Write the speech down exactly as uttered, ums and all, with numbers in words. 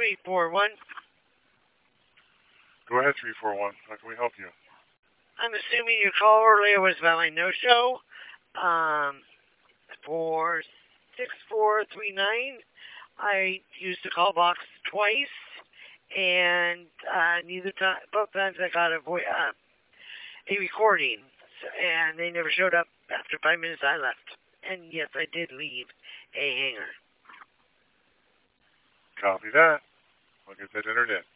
three four one. Go ahead, three four one. How can we help you? I'm assuming your call earlier was about my no-show. Um, for six four three nine, I used the call box twice, and uh, neither time, both times I got a vo- uh, a recording, and they never showed up. After five minutes, I left. And yes, I did leave a hanger. Copy that. I'll get that entered in.